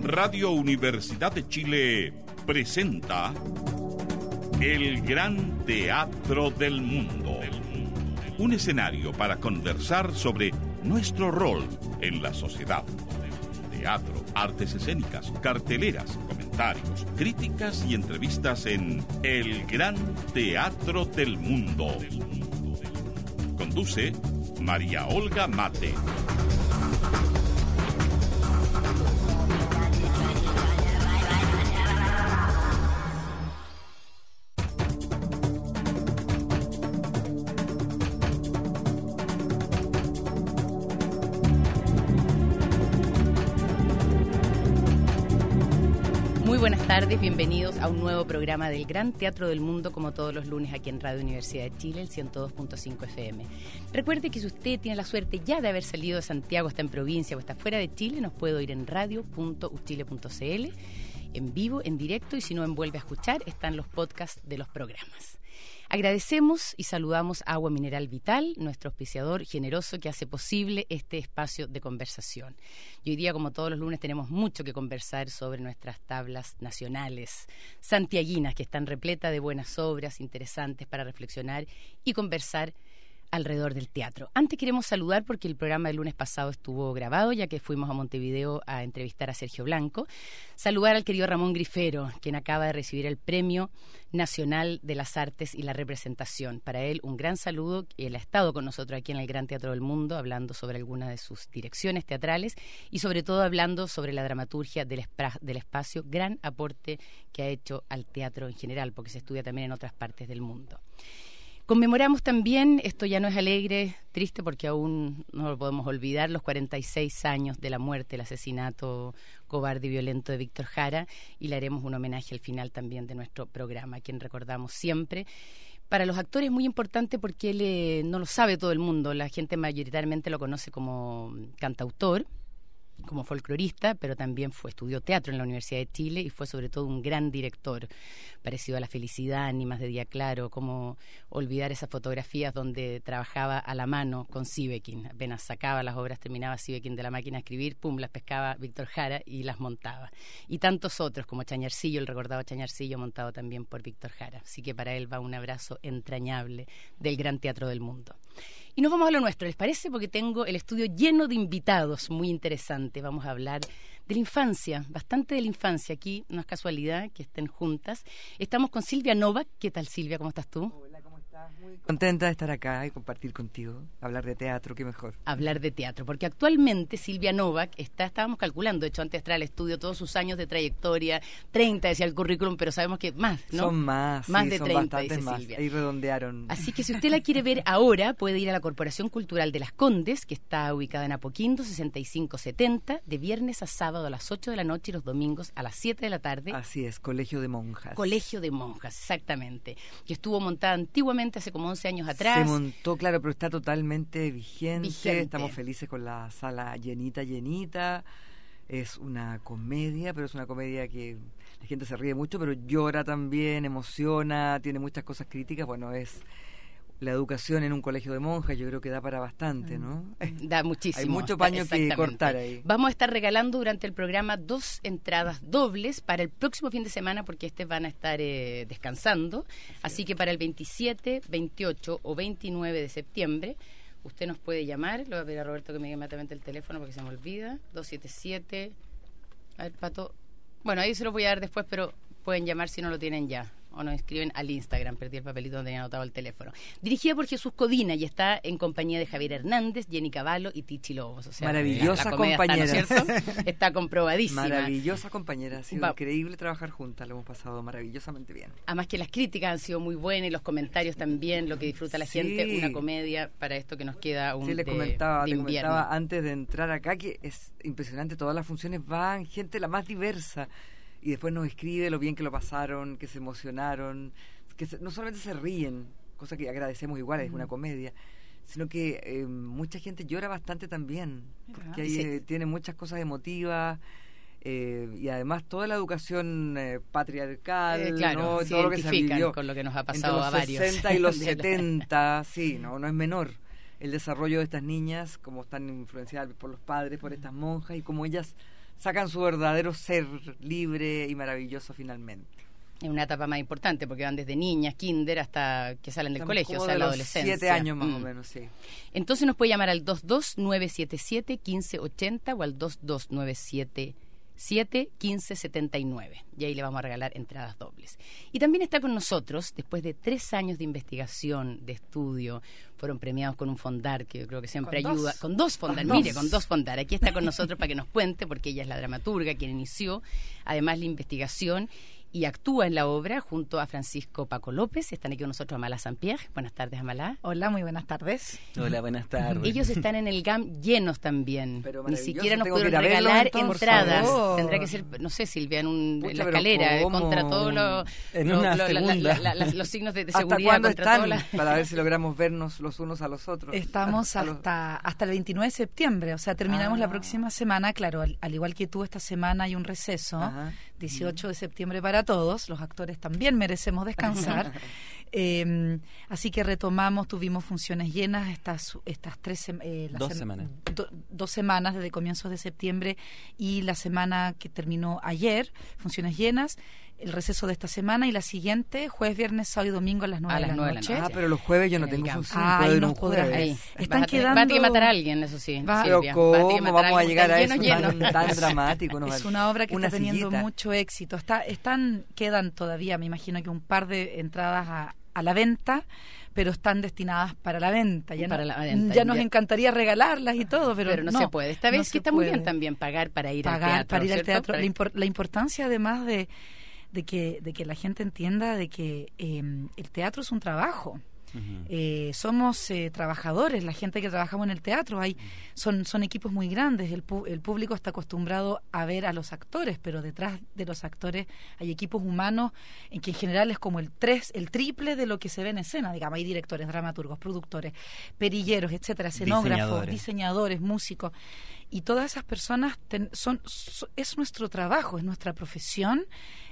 Radio Universidad de Chile presenta El Gran Teatro del Mundo. Un escenario para conversar sobre nuestro rol en la sociedad. Teatro, artes escénicas, carteleras, comentarios, críticas y entrevistas en El Gran Teatro del Mundo. Conduce María Olga Mate. Buenas tardes, bienvenidos a un nuevo programa del Gran Teatro del Mundo, como todos los lunes aquí en Radio Universidad de Chile, el 102.5 FM. Recuerde que si usted tiene la suerte ya de haber salido de Santiago, está en provincia o está fuera de Chile, nos puede oír en radio.uchile.cl, en vivo, en directo, y si no vuelve a escuchar, están los podcasts de los programas. Agradecemos y saludamos a Agua Mineral Vital, nuestro auspiciador generoso que hace posible este espacio de conversación. Y hoy día, como todos los lunes, tenemos mucho que conversar sobre nuestras tablas nacionales santiaguinas, que están repletas de buenas obras interesantes para reflexionar y conversar alrededor del teatro. Antes queremos saludar, porque el programa del lunes pasado estuvo grabado, ya que fuimos a Montevideo a entrevistar a Sergio Blanco. Saludar al querido Ramón Grifero, quien acaba de recibir el Premio Nacional de las Artes y la Representación. Para él, un gran saludo. Él ha estado con nosotros aquí en el Gran Teatro del Mundo, hablando sobre algunas de sus direcciones teatrales y sobre todo hablando sobre la dramaturgia del espacio, gran aporte que ha hecho al teatro en general, porque se estudia también en otras partes del mundo. Conmemoramos también, esto ya no es alegre, triste, porque aún no lo podemos olvidar, los 46 años de la muerte, el asesinato cobarde y violento de Víctor Jara, y le haremos un homenaje al final también de nuestro programa, a quien recordamos siempre. Para los actores es muy importante porque él no lo sabe todo el mundo, la gente mayoritariamente lo conoce como cantautor, como folclorista, pero también estudió teatro en la Universidad de Chile y fue sobre todo un gran director, parecido a La Felicidad, Ánimas de Día Claro, como olvidar esas fotografías donde trabajaba a la mano con Sieveking, apenas sacaba las obras, terminaba Sieveking de la máquina de escribir, pum, las pescaba Víctor Jara y las montaba. Y tantos otros, como Chañarcillo, el recordado Chañarcillo, montado también por Víctor Jara. Así que para él va un abrazo entrañable del Gran Teatro del Mundo. Y nos vamos a lo nuestro, ¿les parece? Porque tengo el estudio lleno de invitados muy interesantes. Vamos a hablar de la infancia, bastante de la infancia. Aquí no es casualidad que estén juntas. Estamos con Silvia Novak. ¿Qué tal, Silvia? ¿Cómo estás tú? Hola, ¿cómo estás? Muy contenta de estar acá y compartir contigo. Hablar de teatro, qué mejor. Hablar de teatro, porque actualmente Silvia Novak estábamos calculando, de hecho, antes de entrar al estudio, todos sus años de trayectoria, 30 decía el currículum, pero sabemos que más, ¿no? Son más, más sí, de son 30, bastantes dice más. Silvia. Ahí redondearon. Así que si usted la quiere ver ahora, puede ir a la Corporación Cultural de Las Condes, que está ubicada en Apoquindo, 6570, de viernes a sábado a las 8 de la noche y los domingos a las 7 de la tarde. Así es, Colegio de Monjas. Colegio de Monjas, exactamente. Que estuvo montada antiguamente, hace como 11 años atrás. Se montó, claro, pero está totalmente vigente. Estamos felices con la sala llenita. Es una comedia, pero es una comedia que la gente se ríe mucho, pero llora también, emociona, tiene muchas cosas críticas. Bueno, es la educación en un colegio de monjas, yo creo que da para bastante, ¿no? Da muchísimo. Hay mucho paño que cortar ahí. Vamos a estar regalando durante el programa 2 entradas dobles para el próximo fin de semana, porque van a estar descansando. Así que para el 27, 28 o 29 de septiembre, usted nos puede llamar. Le voy a pedir a Roberto que me diga inmediatamente el teléfono porque se me olvida. 277. A ver, Pato. Bueno, ahí se lo voy a dar después, pero pueden llamar si no lo tienen ya. O nos escriben al Instagram, perdí el papelito donde tenía anotado el teléfono. Dirigida por Jesús Codina y está en compañía de Javier Hernández, Jenny Cavallo y Tichi Lobos. O sea, maravillosa la compañera. Está, ¿no es cierto? Está comprobadísima. Maravillosa compañera, ha sido increíble trabajar juntas, lo hemos pasado maravillosamente bien. Además que las críticas han sido muy buenas y los comentarios también, lo que disfruta la gente, una comedia para esto que nos queda un le comentaba antes de entrar acá que es impresionante, todas las funciones van, gente la más diversa. Y después nos escribe lo bien que lo pasaron, que se emocionaron, que no solamente se ríen, cosa que agradecemos igual, es una comedia, sino que mucha gente llora bastante también, porque ahí tiene muchas cosas emotivas, y además toda la educación patriarcal, claro, ¿no? Todo lo que se vivió con lo que nos ha pasado los a varios. 60 y los 70, sí, no es menor el desarrollo de estas niñas, como están influenciadas por los padres, por estas monjas, y como ellas sacan su verdadero ser libre y maravilloso finalmente. Es una etapa más importante porque van desde niñas, kinder, hasta que salen del colegio, o sea, la adolescencia. 7 años más o menos, sí. Entonces nos puede llamar al 22977-1580 o al 22977-1579. Y ahí le vamos a regalar entradas dobles. Y también está con nosotros, después de 3 años de investigación, de estudio, fueron premiados con un fondar, que yo creo que siempre ayuda. Con 2 fondar, mire, con 2 fondar. Aquí está con nosotros para que nos cuente, porque ella es la dramaturga quien inició, además la investigación, y actúa en la obra junto a Francisco Paco López. Están aquí con nosotros Amala Saint-Pierre. Buenas tardes, Amala. Hola, muy buenas tardes. Hola, buenas tardes. Ellos están en el GAM llenos también. Ni siquiera nos pudieron regalar entradas. Tendrá que ser, no sé, Silvia, en la escalera, contra todos los signos de seguridad. ¿Hasta cuándo están? Todas para ver si logramos vernos los unos a los otros. Estamos hasta el 29 de septiembre, o sea, terminamos la próxima semana. Claro, al igual que tú, esta semana hay un receso. Ajá. 18 de septiembre para todos, los actores también merecemos descansar. Así que retomamos, tuvimos funciones llenas estas 2 semanas. 2 semanas desde comienzos de septiembre y la semana que terminó ayer, funciones llenas. El receso de esta semana y la siguiente, jueves, viernes, sábado y domingo a las 9 de la noche. Pero los jueves yo no tengo función. Ahí nos podrás. Están quedando... Va a tener que matar a alguien, eso sí. Pero ¿cómo vamos a llegar a eso tan dramático? Es una obra que está teniendo mucho éxito. Quedan todavía, me imagino que un par de entradas a la venta, pero están destinadas para la venta. Ya nos encantaría regalarlas y todo, pero no se puede. Esta vez que está muy bien también pagar para ir al teatro. Para ir al teatro. La importancia, además de que la gente entienda de que el teatro es un trabajo. Uh-huh. Somos trabajadores, la gente que trabajamos en el teatro, son equipos muy grandes, el público está acostumbrado a ver a los actores, pero detrás de los actores hay equipos humanos en que en general es como el triple de lo que se ve en escena, digamos, hay directores, dramaturgos, productores, perilleros, etcétera, escenógrafos, diseñadores, músicos, y todas esas personas es nuestro trabajo, es nuestra profesión.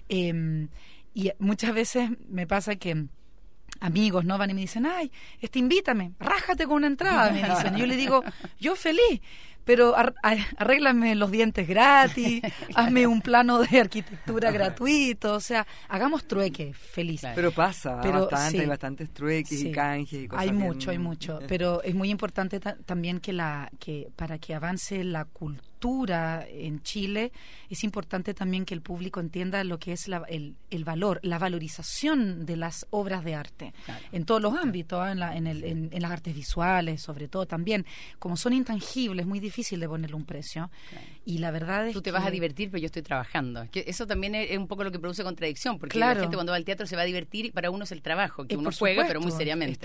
Y muchas veces me pasa que amigos no van y me dicen, ay, invítame, rájate con una entrada, me dicen. Yo le digo, yo feliz, pero arréglame los dientes gratis, hazme un plano de arquitectura gratuito, o sea, hagamos trueque, feliz. Claro. Pero bastante, hay bastantes trueques y canjes y cosas. Hay mucho, pero es muy importante también que para que avance la cultura en Chile, es importante también que el público entienda lo que es el valor, la valorización de las obras de arte, claro, en todos los ámbitos, en las artes visuales, sobre todo también, como son intangibles, muy difícil de ponerle un precio, claro, y la verdad es que... Tú te vas a divertir, pero yo estoy trabajando. Eso también es un poco lo que produce contradicción, porque la gente cuando va al teatro se va a divertir y para uno es el trabajo, que uno juega, pero muy seriamente.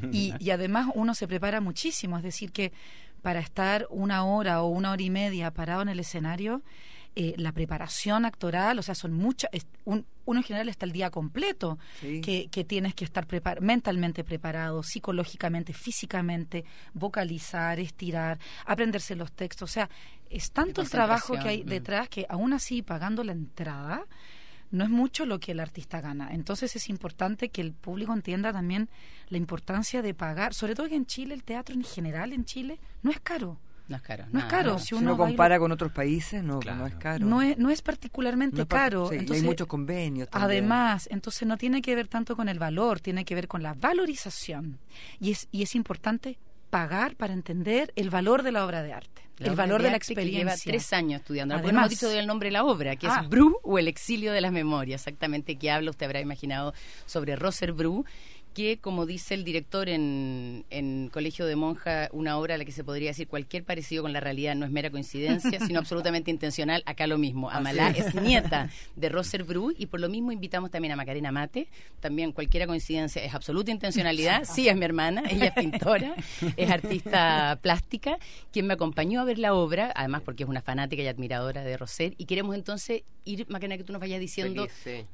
Y además uno se prepara muchísimo, es decir que para estar 1 hora o 1 hora y media parado en el escenario, la preparación actoral, o sea, son muchas, uno en general está el día completo, sí, que tienes que estar mentalmente preparado, psicológicamente, físicamente, vocalizar, estirar, aprenderse los textos, o sea, es tanto el trabajo que hay detrás que aún así pagando la entrada no es mucho lo que el artista gana. Entonces es importante que el público entienda también la importancia de pagar, sobre todo que en Chile, el teatro en general en Chile no es caro. No es caro. No es caro. Si uno compara con otros países, no es caro. No es particularmente caro. Sí, entonces, hay muchos convenios también. Además, entonces no tiene que ver tanto con el valor, tiene que ver con la valorización. Y es importante pagar para entender el valor de la obra de arte. El valor de la experiencia. Que lleva 3 años estudiando. Además, hemos dicho el nombre de la obra, que es Bru o El exilio de las memorias. Exactamente, que habla, usted habrá imaginado, sobre Roser Bru, que, como dice el director en Colegio de Monjas, una obra a la que se podría decir cualquier parecido con la realidad no es mera coincidencia, sino absolutamente intencional. Acá lo mismo. Amalá es nieta de Roser Bru y por lo mismo invitamos también a Macarena Mate. También cualquiera coincidencia es absoluta intencionalidad. Sí, es mi hermana, ella es pintora, es artista plástica, quien me acompañó a ver la obra, además porque es una fanática y admiradora de Roser, y queremos entonces ir, Macarena, que tú nos vayas diciendo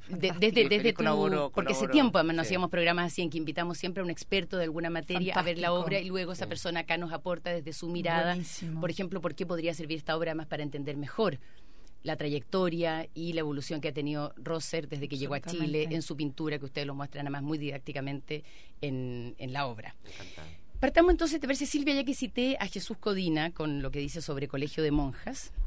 desde tu... Porque hace tiempo además no hacíamos programas así en que invitamos siempre a un experto de alguna materia a ver la obra y luego esa persona acá nos aporta desde su mirada. Buenísimo. Por ejemplo, ¿por qué podría servir esta obra más para entender mejor la trayectoria y la evolución que ha tenido Roser desde que llegó a Chile en su pintura, que ustedes lo muestran además muy didácticamente en la obra? Partamos entonces, te parece, Silvia, ya que cité a Jesús Codina con lo que dice sobre Colegio de Monjas,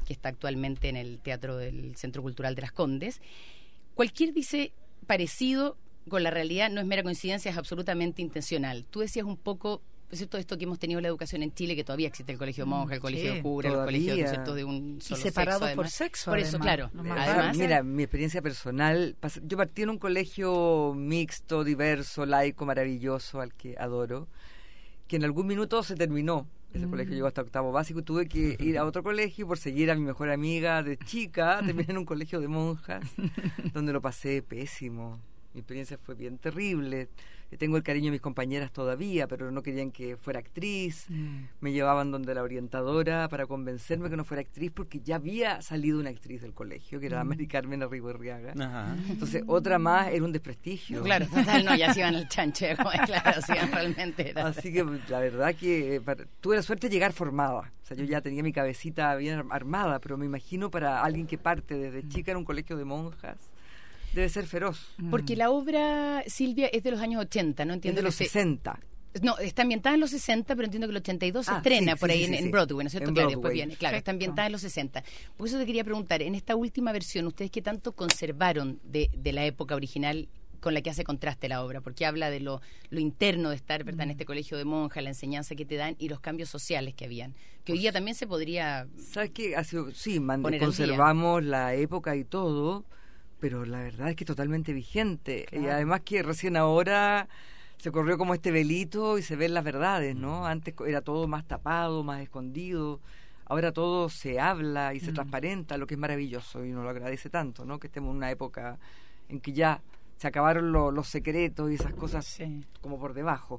que está actualmente en el Teatro del Centro Cultural de Las Condes. Cualquier dice parecido con la realidad no es mera coincidencia, es absolutamente intencional. Tú decías un poco, ¿no es cierto?, esto que hemos tenido la educación en Chile, que todavía existe el colegio de monja, el colegio de cura, los colegios, ¿no es cierto?, de un solo y separados sexo, por sexo. Por eso, claro. Además, mira, mi experiencia personal, yo partí en un colegio mixto, diverso, laico, maravilloso, al que adoro, que en algún minuto se terminó. Ese colegio llegó hasta octavo básico y tuve que ir a otro colegio por seguir a mi mejor amiga de chica. Terminé en un colegio de monjas, donde lo pasé pésimo. Mi experiencia fue bien terrible. Tengo el cariño de mis compañeras todavía, pero no querían que fuera actriz. Me llevaban donde la orientadora para convencerme que no fuera actriz, porque ya había salido una actriz del colegio, que era Mary Carmen Arrigorriaga. Entonces, otra más era un desprestigio. Claro, total, no, ya se iban al chancho, claro, sí, realmente era. Así que la verdad que tuve la suerte de llegar formada. O sea, yo ya tenía mi cabecita bien armada, pero me imagino para alguien que parte desde chica en un colegio de monjas, debe ser feroz. Porque la obra, Silvia, es de los años 80, ¿no? Entiendo es de los 60. No, está ambientada en los 60, pero entiendo que el 82 se estrena por ahí en Broadway, ¿no es cierto? Claro, después viene. Claro, está ambientada en los 60. Por eso te quería preguntar, en esta última versión, ¿ustedes qué tanto conservaron de la época original con la que hace contraste la obra? Porque habla de lo interno de estar, ¿verdad?, en este colegio de monjas, la enseñanza que te dan y los cambios sociales que habían. Que hoy día también se podría... ¿Sabes qué? Sí, conservamos la época y todo, pero la verdad es que es totalmente vigente. Claro. Y además que recién ahora se corrió como este velito y se ven las verdades, ¿no? Antes era todo más tapado, más escondido. Ahora todo se habla y se transparenta, lo que es maravilloso y uno lo agradece tanto, ¿no? Que estemos en una época en que ya se acabaron los secretos y esas cosas como por debajo.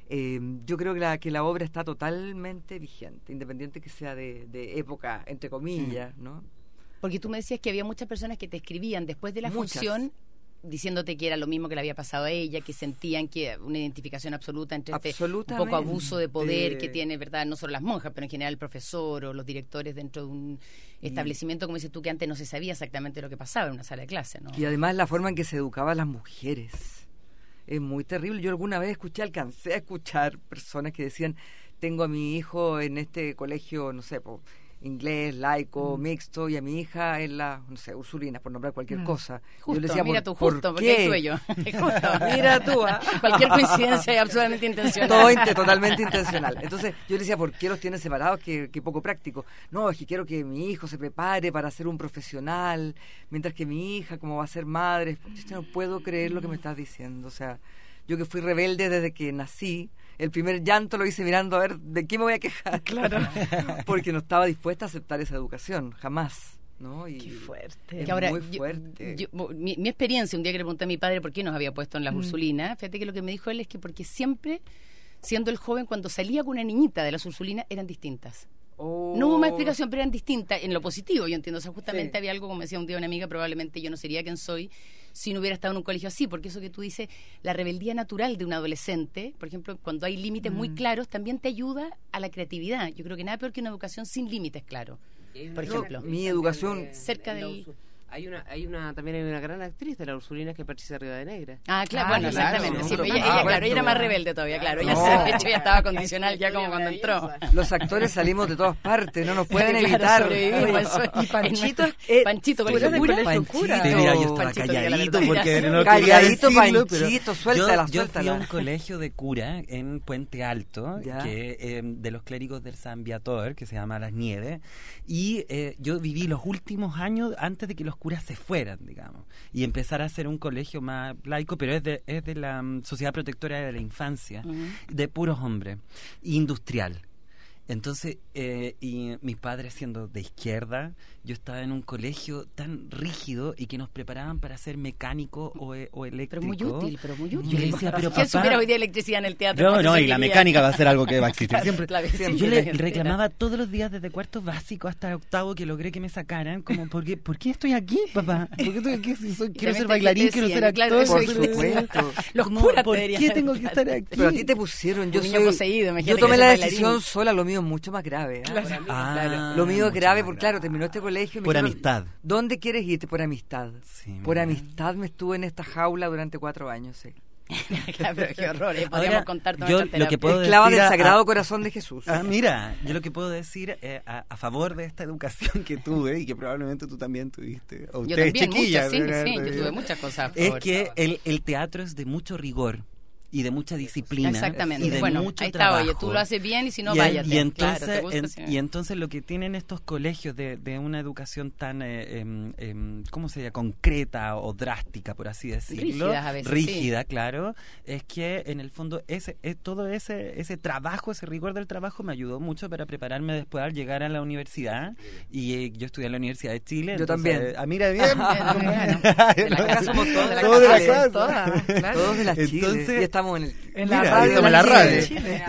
Yo creo que la obra está totalmente vigente, independiente que sea de época, entre comillas, ¿no? Porque tú me decías que había muchas personas que te escribían después de la función diciéndote que era lo mismo que le había pasado a ella, que sentían que una identificación absoluta entre este un poco abuso de poder que tiene, ¿verdad?, no solo las monjas, pero en general el profesor o los directores dentro de un establecimiento, como dices tú, que antes no se sabía exactamente lo que pasaba en una sala de clase, ¿no? Y además la forma en que se educaba a las mujeres es muy terrible. Yo alguna vez alcancé a escuchar personas que decían, tengo a mi hijo en este colegio, no sé, inglés, laico, mixto, y a mi hija en la, no sé, Ursulina, por nombrar cualquier cosa. Justo, yo le decía, mira tú, justo, porque estuve yo. Justo. Mira tú, Cualquier coincidencia es absolutamente intencional. Totalmente intencional. Entonces, yo le decía, ¿por qué los tienes separados? Que poco práctico. No, es que quiero que mi hijo se prepare para ser un profesional, mientras que mi hija, como va a ser madre, yo no puedo creer lo que me estás diciendo. O sea, yo que fui rebelde desde que nací, el primer llanto lo hice mirando a ver de qué me voy a quejar. Claro. Porque no estaba dispuesta a aceptar esa educación, jamás, ¿no? Y qué fuerte. Es que ahora, muy fuerte. Mi experiencia, un día que le pregunté a mi padre por qué nos había puesto en las Ursulinas, fíjate que lo que me dijo él es que porque siempre, siendo el joven, cuando salía con una niñita de las Ursulinas, eran distintas. No hubo más explicación, pero eran distintas en lo positivo, yo entiendo. O sea, justamente había algo, como decía un día una amiga, probablemente yo no sería quien soy si no hubiera estado en un colegio así, porque eso que tú dices, la rebeldía natural de un adolescente, por ejemplo, cuando hay límites muy claros, también te ayuda a la creatividad. Yo creo que nada peor que una educación sin límites claros. Por ejemplo, mi educación cerca del... También hay una gran actriz de la Ursulina que es Patricia Rivadenegra. Claro, bueno, exactamente. Sí, ella era más rebelde todavía, claro. Ella, de hecho, ya estaba condicional ya como cuando entró. Los actores salimos de todas partes, no nos pueden evitar. Y Panchito, colegio de cura. Sí, mira, yo estaba calladito porque no calladito, quería decirlo, Panchito, suéltala. Yo fui a un colegio de cura en Puente Alto, que de los clérigos del San Viator, que se llama Las Nieves, y yo viví los últimos años antes de que los curas se fueran, digamos, y empezar a hacer un colegio más laico, pero es de la Sociedad Protectora de la Infancia, de puros hombres, industrial. Entonces, y mis padres siendo de izquierda, yo estaba en un colegio tan rígido y que nos preparaban para ser mecánico o eléctrico. Pero muy útil. Yo le decía, pero ¿quién papá... supiera hoy día electricidad en el teatro? No, y la mecánica va a ser algo que va a existir siempre. Yo le siempre. reclamaba todos los días desde cuarto básico hasta octavo que logré que me sacaran, como, ¿por qué estoy aquí, papá? ¿Por qué estoy aquí? Quiero ser bailarín, quiero ser actor. Claro, por supuesto. Los curas ¿Por qué tengo que estar aquí? Pero a ti te pusieron, yo imagínate, tomé la decisión sola, lo mío es mucho más grave. Claro. Lo mío es grave porque, claro, terminó este colegio. Por amistad. ¿Dónde quieres irte? Por amistad. Sí, por amistad me estuve en esta jaula durante 4 años, sí. Pero qué horror, podríamos Ahora, contar toda yo nuestra lo que terapia. puedo Esclava decir del Sagrado Corazón de Jesús. Mira, yo lo que puedo decir a favor de esta educación que tuve y que probablemente tú también tuviste, o Yo ustedes también, chiquillas, muchas, sí, yo tuve muchas cosas a favor. es que el teatro es de mucho rigor y de mucha disciplina. Exactamente. Y de Bueno, mucho ahí está, trabajo. oye, tú lo haces bien y si no, Y váyate. entonces, Claro, ¿te gusta? Sí. y entonces lo que tienen estos colegios de una educación tan, ¿cómo se llama? Concreta o drástica, por así decirlo. Rígidas a veces, Rígida, claro. Es que en el fondo todo ese trabajo, ese rigor del trabajo me ayudó mucho para prepararme después al llegar a la universidad. Y yo estudié en la Universidad de Chile. Yo entonces, también. Mira, bien. De la casa somos todos de la Somos de la casa. casa. Todas, claro. Todos de la Chile. Entonces- Y estamos en la Mira, radio estamos en de la radio. Chile.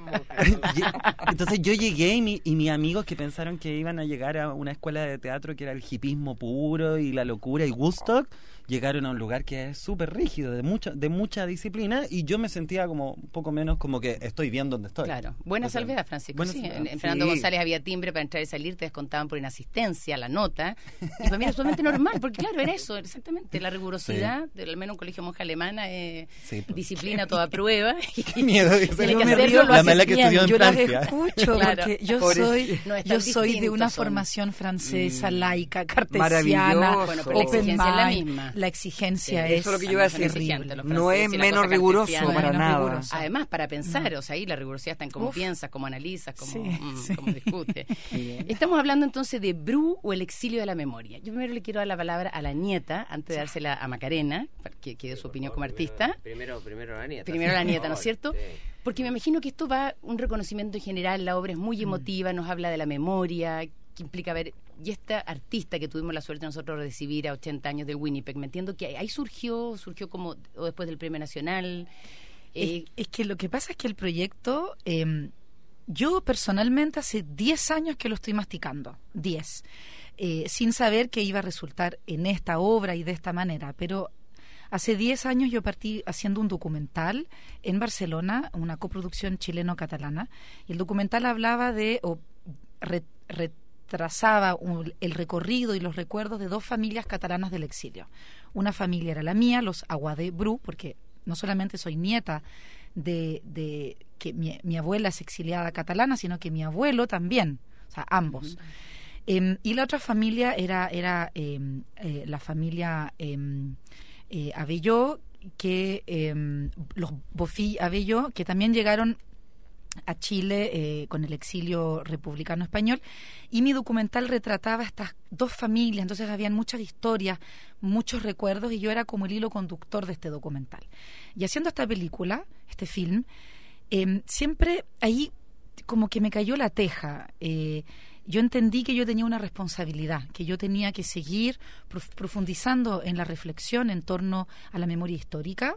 Entonces yo llegué y mis amigos que pensaron que iban a llegar a una escuela de teatro que era el hipismo puro y la locura y Woodstock, llegaron a un lugar que es súper rígido, de mucha disciplina, y yo me sentía como un poco menos como que estoy bien donde estoy. Claro, buena O sea, salvedad, Francisco. buena Sí, salvedad. en Fernando Sí. González había timbre para entrar y salir, te descontaban por inasistencia la nota. Y para mí era totalmente normal, porque claro, era eso, exactamente, la rigurosidad, al menos un colegio monja alemana, Sí, pues. disciplina a toda prueba. Qué miedo, dice. Tiene Yo que me hacerlo, río, lo la haces mala que bien. estudió en Yo las Francia. escucho Claro. porque yo Pobrecito. soy No es tan yo soy de una distinto, son. formación francesa, laica, cartesiana, Maravilloso. Bueno, pero la open exigencia es la mind. misma. La exigencia Sí, es eso es lo que yo iba a decir. Exigente, los No es franceses y la menos cosa riguroso cartesiana. para Menos nada. riguroso. Además, para pensar, o sea, ahí la rigurosidad está en cómo Uf. piensas, cómo analizas, cómo, Sí, sí. cómo discutes. Estamos hablando entonces de Bru o el exilio de la memoria. Yo primero le quiero dar la palabra a la nieta, antes de dársela a Macarena, para que dé su opinión como artista. Primero la nieta. Primero la nieta, ¿no es Sí. cierto? Porque me imagino que esto va un reconocimiento en general, la obra es muy emotiva, nos habla de la memoria, que implica ver, y esta artista que tuvimos la suerte nosotros de recibir a 80 años del Winnipeg, me entiendo que ahí surgió como, o después del Premio Nacional. Es que lo que pasa es que el proyecto, yo personalmente hace 10 años que lo estoy masticando, 10, sin saber que iba a resultar en esta obra y de esta manera, pero hace 10 años yo partí haciendo un documental en Barcelona, una coproducción chileno-catalana, y el documental hablaba de, trazaba el recorrido y los recuerdos de dos familias catalanas del exilio. Una familia era la mía, los Aguadé Bru, porque no solamente soy nieta de que mi abuela es exiliada catalana, sino que mi abuelo también, o sea, ambos. Y la otra familia era la familia Abelló, que los Bofill Abelló, que también llegaron a Chile con el exilio republicano español, y mi documental retrataba estas dos familias, entonces habían muchas historias, muchos recuerdos, y yo era como el hilo conductor de este documental. Y haciendo esta película, este film, siempre ahí como que me cayó la teja. Yo entendí que yo tenía una responsabilidad, que yo tenía que seguir profundizando en la reflexión en torno a la memoria histórica,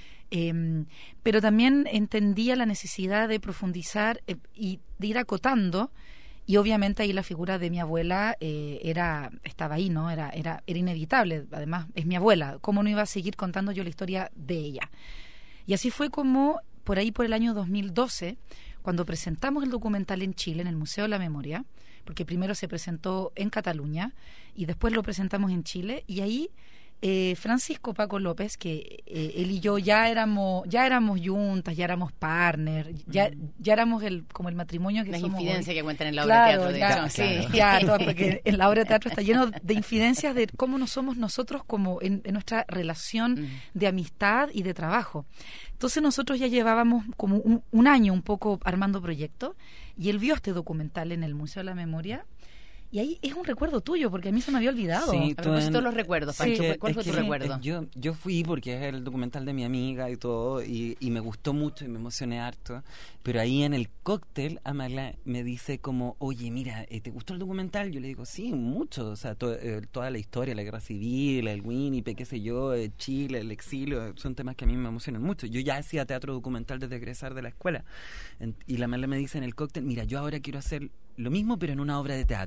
pero también entendía la necesidad de profundizar y de ir acotando, y obviamente ahí la figura de mi abuela estaba ahí, ¿no? Era inevitable, además es mi abuela, ¿cómo no iba a seguir contando yo la historia de ella? Y así fue como, por ahí por el año 2012, cuando presentamos el documental en Chile, en el Museo de la Memoria, porque primero se presentó en Cataluña y después lo presentamos en Chile, y ahí Francisco Paco López, que él y yo ya éramos juntas, ya éramos partners, ya éramos como el matrimonio que Las somos infidencias hoy. que cuentan en la obra de teatro, de Claro, hecho. sí, Sí. ya, todo, porque en la obra de teatro está lleno de infidencias de cómo no somos nosotros como en nuestra relación de amistad y de trabajo. Entonces nosotros ya llevábamos como un año un poco armando proyectos, y él vio este documental en el Museo de la Memoria, y ahí es un recuerdo tuyo, porque a mí se me había olvidado. Sí, A propósito de los recuerdos, Pancho, ¿cuál fue tu recuerdo? Yo fui porque es el documental de mi amiga y todo, y me gustó mucho y me emocioné harto, pero ahí en el cóctel Amala me dice como, oye, mira, ¿te gustó el documental? Yo le digo, sí, mucho, o sea, toda la historia, la guerra civil, el Winnipeg, qué sé yo, Chile, el exilio, son temas que a mí me emocionan mucho. Yo ya hacía teatro documental desde egresar de la escuela, y la Amala me dice en el cóctel, mira, yo ahora quiero hacer lo mismo pero en una obra de teatro.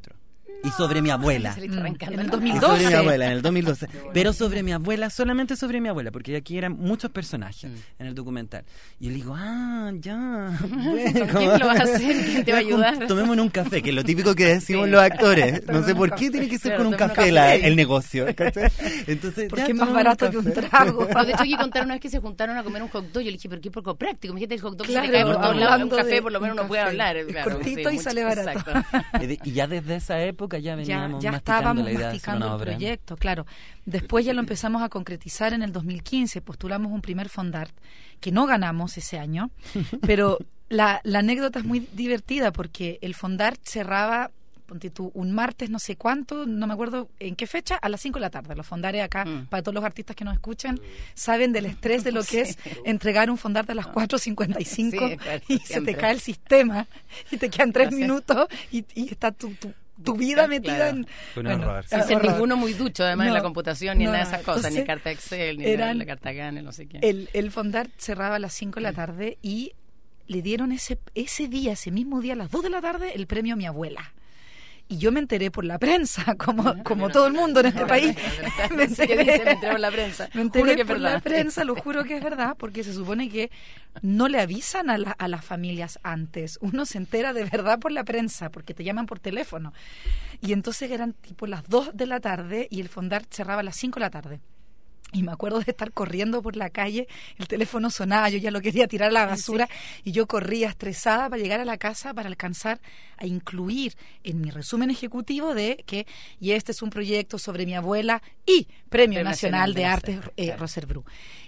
y sobre mi abuela. Se le está arrancando En el la 2012. Y sobre mi abuela, en el 2012. Pero sobre mi abuela, solamente sobre mi abuela, porque aquí eran muchos personajes en el documental. Y yo le digo, ya. ¿Con quién lo vas a hacer? ¿Quién te va a ayudar? Tomémonos un café, que es lo típico que decimos los actores. No sé por qué tiene que ser Claro, con un tomemos café un café. el negocio. ¿Cachai? Entonces, Porque ya, es más tomemos barato un que un café. trago. No, de hecho, aquí contaron una vez que se juntaron a comer un hot dog. Yo le dije, pero qué poco práctico. Imagínate el hot dog Claro, se le cae por todos lados. Un hablando café, de por lo menos, un uno puede café. hablar. Es Claro, cortito y sale barato. Exacto. Y ya desde esa época ya veníamos ya masticando estábamos la idea de hacer masticando una el obra. proyecto, claro. Después ya lo empezamos a concretizar en el 2015, postulamos un primer Fondart, que no ganamos ese año, pero la anécdota es muy divertida porque el Fondart cerraba, ponte tú, un martes no sé cuánto, no me acuerdo en qué fecha, a las 5 de la tarde. Los fondares acá, para todos los artistas que nos escuchan, saben del estrés de lo que es entregar un fondarte a las 4:55 Sí, claro, y siempre. se te cae el sistema y te quedan 3 Gracias. minutos y está tu vida metida Claro. en... Un horror. Sin ser horror. ninguno muy ducho, además, en No, la computación, ni en no, nada de esas cosas, ni entonces, carta Excel, ni eran- la carta GAN, no sé qué. El Fondart cerraba a las 5 de la tarde y le dieron ese mismo día, a las 2 de la tarde, el premio a mi abuela. Y yo me enteré por la prensa, como todo el mundo en este país. Me ¿Qué dice? Me enteré, enteré por la prensa. me Juro enteré que es por la verdad. prensa, lo juro que es verdad, porque se supone que no le avisan a las familias antes. Uno se entera de verdad por la prensa, porque te llaman por teléfono. Y entonces eran tipo las 2 de la tarde y el Fondart cerraba a las 5 de la tarde. Y me acuerdo de estar corriendo por la calle, el teléfono sonaba, yo ya lo quería tirar a la basura y yo corría estresada para llegar a la casa para alcanzar a incluir en mi resumen ejecutivo de que y este es un proyecto sobre mi abuela y Premio Nacional de Artes claro. Roser Bru.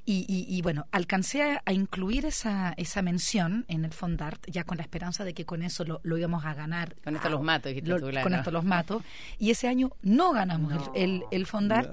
Y bueno, alcancé a incluir esa mención en el Fondart, ya con la esperanza de que con eso lo íbamos a ganar. Con esto los mato, dijiste tú, claro. Con esto los mato. Y ese año no ganamos el Fondart,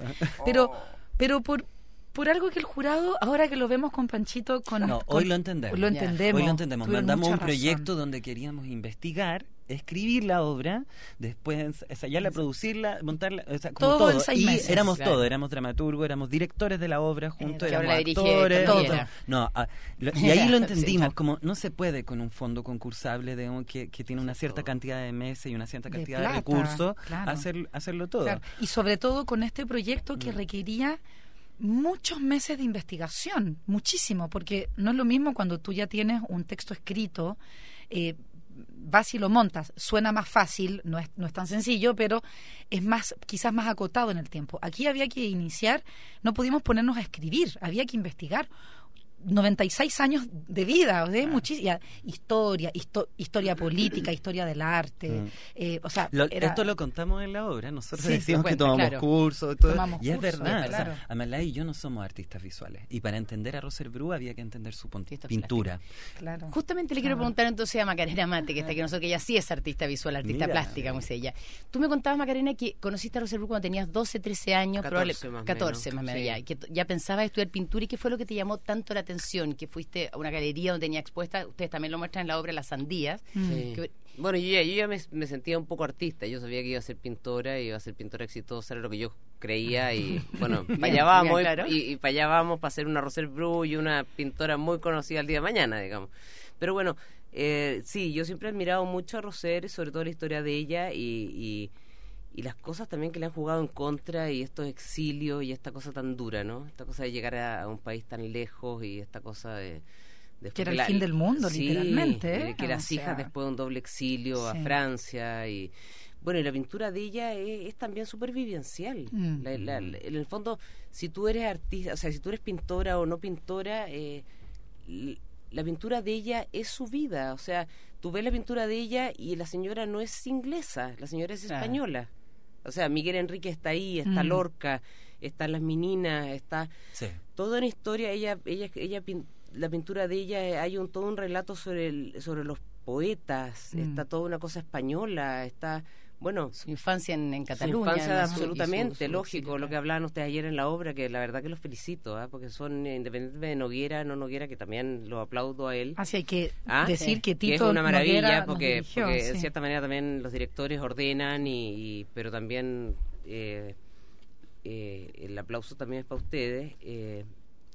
pero por algo que el jurado, ahora que lo vemos con Panchito, Hoy lo entendemos. Lo entendemos. Hoy lo entendemos. Tuvieron Mandamos un mucha razón. proyecto donde queríamos investigar, escribir la obra, después ensayarla, producirla, montarla, o sea, como Todo en todo. 6 Y meses, éramos claro. todo, éramos dramaturgos, éramos directores de la obra juntos, que ahora éramos la dirige actores, Héctor todo. Viera. No, y ahí lo entendimos, Sí, claro. como no se puede con un fondo concursable que tiene una cierta cantidad de meses y una cierta De cantidad plata, de recursos, claro. hacerlo todo. Claro. Y sobre todo con este proyecto que requería muchos meses de investigación, muchísimo, porque no es lo mismo cuando tú ya tienes un texto escrito, vas y lo montas, suena más fácil, no es tan sencillo, pero es quizás más acotado en el tiempo. Aquí había que iniciar, no pudimos ponernos a escribir, había que investigar. 96 años de vida, o sea, muchísima historia política, historia del arte, o sea, esto lo contamos en la obra, nosotros Sí, decimos lo que cuenta, tomamos claro. cursos, todo, Tomamos y es cursos, verdad, claro. o sea, Amalay y yo no somos artistas visuales, y para entender a Roser Bru había que entender su Artista pintura. claro. Justamente le quiero preguntar entonces a Macarena Mate, que está aquí nosotros, que ella sí es artista visual, artista Mira. plástica, como dice ella. Tú me contabas, Macarena, que conociste a Roser Bru cuando tenías 12, 13 años, 14 más o 14 más o menos, sí. ya, que ya pensabas estudiar pintura. ¿Y qué fue lo que te llamó tanto la atención? Que fuiste a una galería donde tenía expuesta, ustedes también lo muestran en la obra Las Sandías. Sí. que- Bueno, yo ya me sentía un poco artista. Yo sabía que iba a ser pintora, iba a ser pintora exitosa, era lo que yo creía. Y bueno, para allá vamos. bien, claro. Y para allá vamos para ser una Roser Bru y una pintora muy conocida el día de mañana, digamos. Pero bueno, sí, yo siempre he admirado mucho a Roser, sobre todo la historia de ella y las cosas también que le han jugado en contra y estos exilios y esta cosa tan dura, ¿no? Esta cosa de llegar a un país tan lejos y esta cosa de... Que era el fin del mundo, sí, literalmente, ¿eh? que las O sea, hijas después de un doble exilio sí. a Francia y bueno, y la pintura de ella es también súper vivencial. En el fondo, si tú eres artista, o sea, si tú eres pintora o no pintora, la pintura de ella es su vida. O sea, tú ves la pintura de ella y la señora no es inglesa, la señora es Claro. española. O sea, Miguel Enrique está ahí, está Lorca, están las meninas, está Sí. toda una historia. La pintura de ella hay todo un relato sobre los poetas, está toda una cosa española, está bueno Su infancia en su Cataluña. infancia además, absolutamente su lógico, exilio, lo que hablaban ustedes ayer en la obra, que la verdad que los felicito, porque son independientemente de Noguera, no Noguera, que también lo aplaudo a él. Así hay que Ah, decir sí. que Que Tito es una maravilla Noguera nos porque dirigió, de sí. cierta manera también los directores ordenan pero también el aplauso también es para ustedes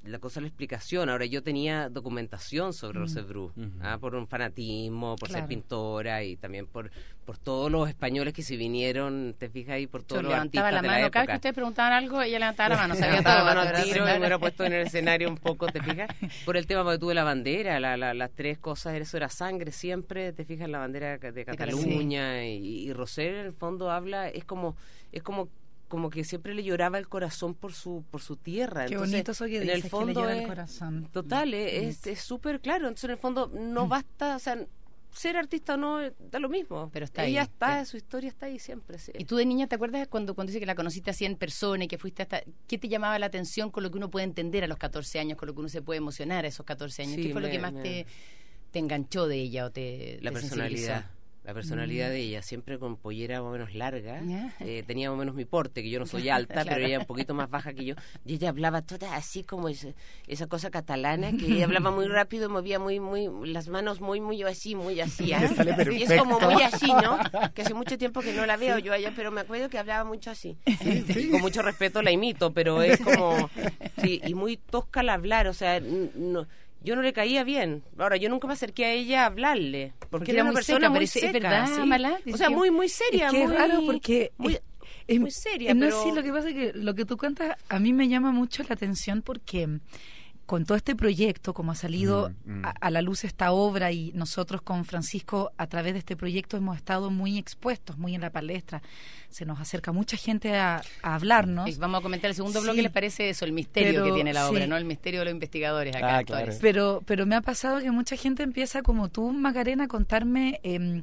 la cosa de la explicación. Ahora, yo tenía documentación sobre Rosette Bru, por un fanatismo, por ser pintora y también por todos los españoles que se vinieron, te fijas ahí, por todos los artistas de la mano. época. Cada vez que ustedes preguntaban algo, ella levantaba la mano, sabía levantaba todo. la mano al tiro y me hubiera puesto en el escenario un poco, te fijas, por el tema porque tuve la bandera, las tres cosas, eso era sangre siempre, te fijas, la bandera de Cataluña y Rosette en el fondo habla, es como que siempre le lloraba el corazón por su tierra. Qué Entonces, bonito eso que en dices, el fondo que le llora el corazón. Total, es súper claro. Entonces, en el fondo, no basta, o sea, ser artista o no, da lo mismo. Pero está ella ahí, está, su historia está ahí siempre. Sí. ¿Y tú de niña te acuerdas cuando dice que la conociste así en persona y que fuiste hasta... ¿Qué te llamaba la atención con lo que uno puede entender a los 14 años, con lo que uno se puede emocionar a esos 14 años? Sí, ¿Qué fue lo que más te enganchó de ella o te personalidad? La personalidad de ella, siempre con pollera más o menos larga, tenía más o menos mi porte, que yo no soy alta, pero ella un poquito más baja que yo, y ella hablaba toda así como esa cosa catalana, que ella hablaba muy rápido, movía muy, las manos muy así, muy así. Y es como muy así, ¿no? Que hace mucho tiempo que no la veo yo allá, pero me acuerdo que hablaba mucho así. Y con mucho respeto la imito, pero es como, y muy tosca al hablar, o sea, no... Yo no le caía bien. Ahora, yo nunca me acerqué a ella a hablarle. Porque era una persona muy seca. ¿Es verdad, ¿sí? Mala? O sea, muy seria. Es que muy, es raro porque... Es muy seria, no, pero... sí, lo que pasa es que lo que tú cuentas a mí me llama mucho la atención porque con todo este proyecto, como ha salido a la luz esta obra, y nosotros con Francisco a través de este proyecto hemos estado muy expuestos, muy en la palestra, se nos acerca mucha gente a hablarnos. Y vamos a comentar el segundo bloque, ¿les parece eso? El misterio que tiene la obra, ¿no? El misterio de los investigadores acá. Claro. Pero me ha pasado que mucha gente empieza, como tú, Macarena, a contarme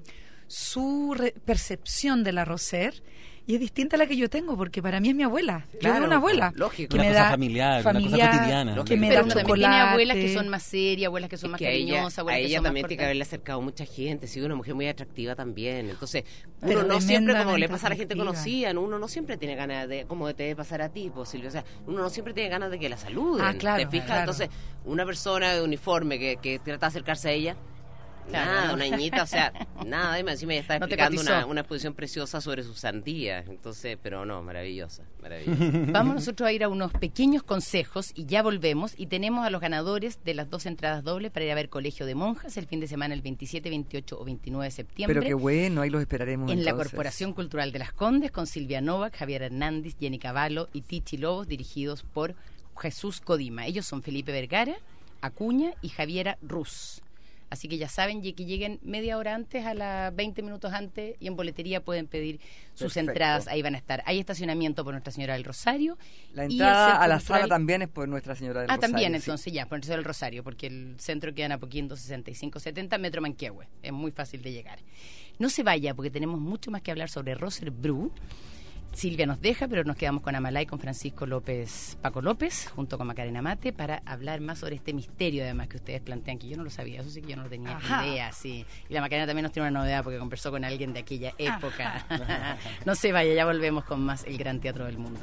su percepción de la Rosette. Y es distinta a la que yo tengo, porque para mí es mi abuela. Claro, yo tengo una abuela. Lógico. Que Una me cosa da familiar, una cosa cotidiana. Que me pero da uno chocolate. también tiene abuelas que son más serias, abuelas que son más cariñosas, abuelas a que ella son también más tiene que haberle acercado mucha gente, sí, una mujer muy atractiva también. Entonces, Pero uno no siempre, como le tremendamente pasa a la gente atractiva. conocida, uno no siempre tiene ganas de, como te debe pasar a ti, pues, Silvia. O sea, uno no siempre tiene ganas de que la saluden. Ah, claro, ¿te fijas? claro. Entonces, una persona de uniforme que trata de acercarse a ella, Claro, nada, ¿no? una niñita, o sea, nada, y encima ella está No te explicando cotizó. una exposición preciosa sobre sus sandías, entonces, pero no, maravillosa. Vamos nosotros a ir a unos pequeños consejos y ya volvemos, y tenemos a los ganadores de las 2 entradas dobles para ir a ver Colegio de Monjas el fin de semana, el 27, 28 o 29 de septiembre. Pero qué bueno, ahí los esperaremos En la entonces. Corporación Cultural de las Condes, con Silvia Novak, Javier Hernández, Jenny Cavallo y Tichi Lobos, dirigidos por Jesús Codima. Ellos son Felipe Vergara, Acuña y Javiera Ruz. Así que ya saben, que lleguen media hora antes, a las 20 minutos antes, y en boletería pueden pedir sus Perfecto. entradas. Ahí van a estar. Hay estacionamiento por Nuestra Señora del Rosario. La y el entrada Centro a la Cultural- sala también es por Nuestra Señora del Rosario. también, sí. entonces ya, por Nuestra Señora del Rosario, porque el centro queda en Apoquindo 6570, Metro Manquehue. Es muy fácil de llegar. No se vaya, porque tenemos mucho más que hablar sobre Rosette Bru. Silvia nos deja, pero nos quedamos con Amalá y con Francisco López, Paco López, junto con Macarena Mate, para hablar más sobre este misterio, además, que ustedes plantean, que yo no lo sabía, eso sí que yo no lo tenía idea, sí. Y la Macarena también nos tiene una novedad, porque conversó con alguien de aquella época. No se vaya, ya volvemos con más El Gran Teatro del Mundo.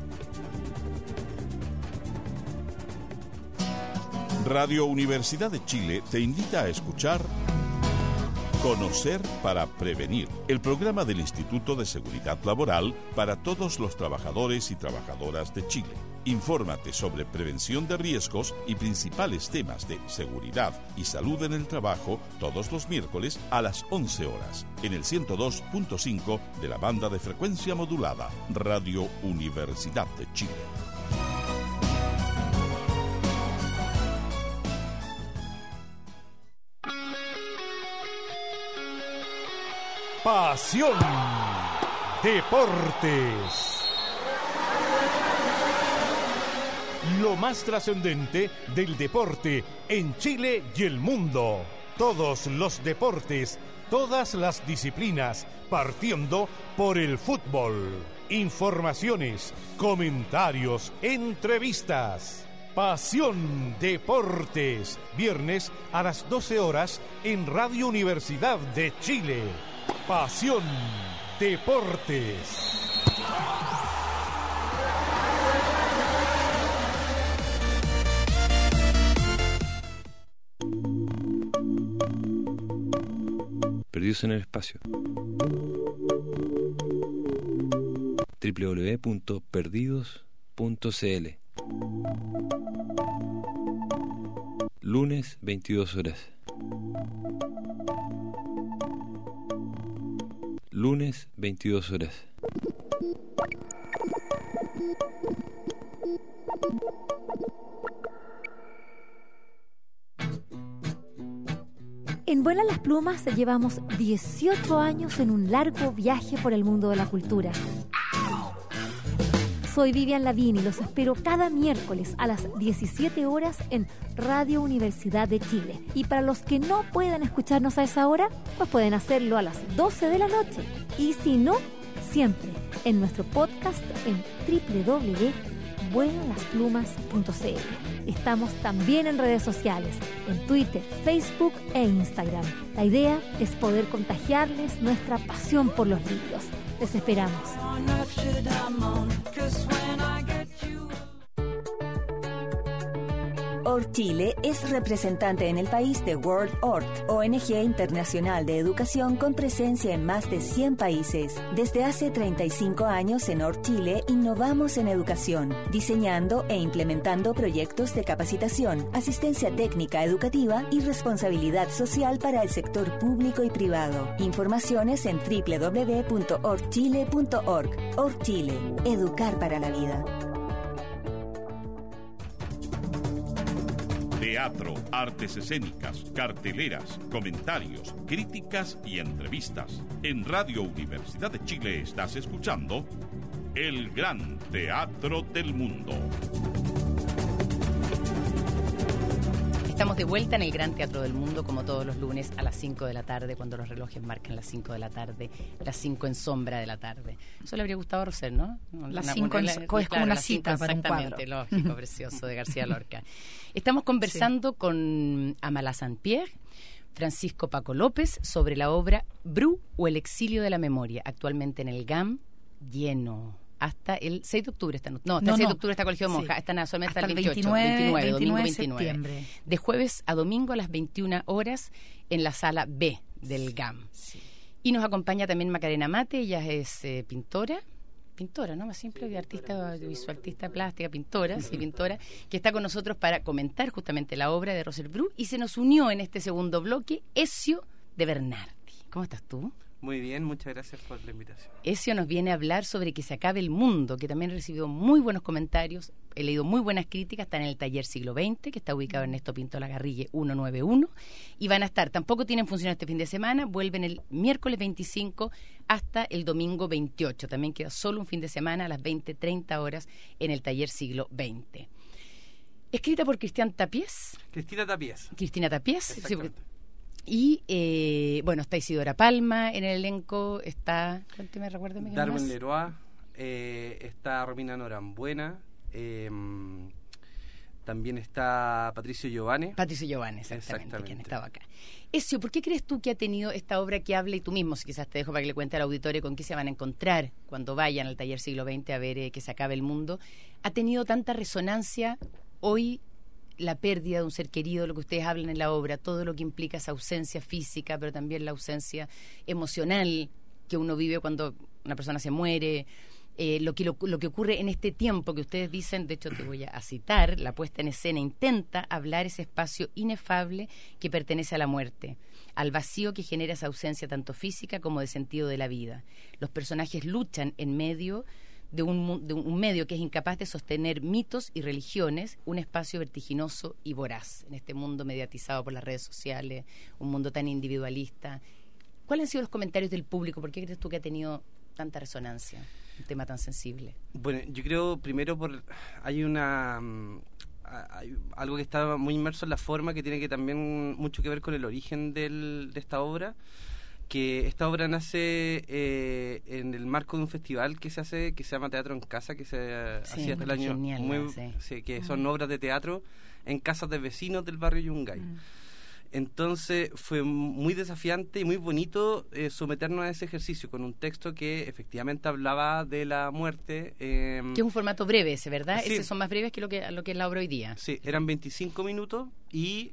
Radio Universidad de Chile te invita a escuchar Conocer para Prevenir, el programa del Instituto de Seguridad Laboral para todos los trabajadores y trabajadoras de Chile. Infórmate sobre prevención de riesgos y principales temas de seguridad y salud en el trabajo todos los miércoles a las 11 horas en el 102.5 de la banda de frecuencia modulada, Radio Universidad de Chile. Pasión, deportes. Lo más trascendente del deporte en Chile y el mundo. Todos los deportes, todas las disciplinas, partiendo por el fútbol. Informaciones, comentarios, entrevistas. Pasión Deportes, viernes a las 12 horas en Radio Universidad de Chile. Pasión Deportes. Perdidos en el espacio. www.perdidos.cl Lunes, 22 horas. Lunes, 22 horas. En Vuelan las Plumas llevamos 18 años en un largo viaje por el mundo de la cultura. Soy Vivian Lavín y los espero cada miércoles a las 17 horas en Radio Universidad de Chile. Y para los que no puedan escucharnos a esa hora, pues pueden hacerlo a las 12 de la noche. Y si no, siempre en nuestro podcast en www.vuelanlasplumas.cl. Estamos también en redes sociales, en Twitter, Facebook e Instagram. La idea es poder contagiarles nuestra pasión por los libros. Les esperamos. ORG Chile es representante en el país de World Org, ONG internacional de educación con presencia en más de 100 países. Desde hace 35 años en ORG Chile innovamos en educación, diseñando e implementando proyectos de capacitación, asistencia técnica educativa y responsabilidad social para el sector público y privado. Informaciones en www.orgchile.org. ORG Chile, educar para la vida. Teatro, artes escénicas, carteleras, comentarios, críticas y entrevistas. En Radio Universidad de Chile estás escuchando El Gran Teatro del Mundo. Estamos de vuelta en el Gran Teatro del Mundo, como todos los lunes a las 5 de la tarde, cuando los relojes marcan las 5 de la tarde, las 5 en sombra de la tarde. Eso le habría gustado a Roser, ¿no? Las 5 es como una cita para un cuadro. Exactamente, lógico, precioso, de García Lorca. Estamos conversando con Amala Saint-Pierre, Francisco Paco López, sobre la obra Bru o el exilio de la memoria, actualmente en el GAM, lleno. Hasta el 6 de octubre está, el 6 de octubre está Colegio de Monjas, están solamente hasta el 28, 29, domingo 29. Septiembre. De jueves a domingo a las 21 horas en la sala B del GAM. Sí. Y nos acompaña también Macarena Mate, ella es pintora, ¿no? Más simple, artista visual, artista plástica, pintora, que está con nosotros para comentar justamente la obra de Roser Bru, y se nos unió en este segundo bloque Ezio de Bernardi. ¿Cómo estás tú? Muy bien, muchas gracias por la invitación. Ezio nos viene a hablar sobre Que se acabe el mundo, que también recibió muy buenos comentarios, he leído muy buenas críticas, está en el taller Siglo XX, que está ubicado en Ernesto Pinto Lagarrille 191, y van a estar, tampoco tienen función este fin de semana, vuelven el miércoles 25 hasta el domingo 28, también queda solo un fin de semana a las 20:30 horas en el taller Siglo XX. Escrita por Cristina Tapies. Cristina Tapies. Sí, y está Isidora Palma en el elenco, está, cuénteme, recuérdeme. Darwin Leroy, está Romina Norambuena, también está Patricio Giovanni, exactamente, quien estaba acá. Ezio, ¿por qué crees tú que ha tenido esta obra que habla, y tú mismo, si quizás te dejo para que le cuente al auditorio con qué se van a encontrar cuando vayan al taller Siglo XX a ver Que se acabe el mundo, ha tenido tanta resonancia hoy? La pérdida de un ser querido, lo que ustedes hablan en la obra, todo lo que implica esa ausencia física, pero también la ausencia emocional que uno vive cuando una persona se muere, lo que ocurre en este tiempo que ustedes dicen, de hecho te voy a citar, la puesta en escena intenta hablar ese espacio inefable que pertenece a la muerte, al vacío que genera esa ausencia tanto física como de sentido de la vida. Los personajes luchan en medio de un medio que es incapaz de sostener mitos y religiones, un espacio vertiginoso y voraz en este mundo mediatizado por las redes sociales, un mundo tan individualista. ¿Cuáles han sido los comentarios del público? ¿Por qué crees tú que ha tenido tanta resonancia un tema tan sensible? Bueno, yo creo primero hay algo que está muy inmerso en la forma, que tiene que también mucho que ver con el origen de esta obra, que esta obra nace en el marco de un festival que se llama Teatro en Casa, que se hacía hasta el año que son obras de teatro en casas de vecinos del barrio Yungay. Entonces fue muy desafiante y muy bonito someternos a ese ejercicio con un texto que efectivamente hablaba de la muerte. Que es un formato breve ese, ¿verdad? Sí. Esos son más breves que lo que es la obra hoy día. Sí, eran 25 minutos y